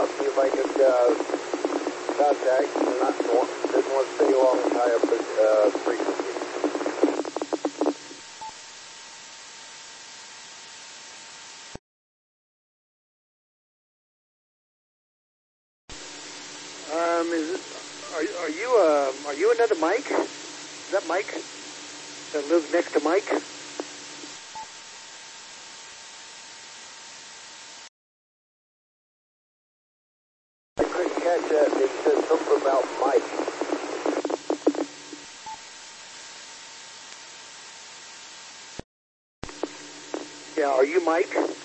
out, see if I could contact. Didn't want to stay long and tie up the frequency. Are you another Mike? Is that Mike that lives next to Mike? I couldn't catch that. They said something about Mike. Yeah, are you Mike?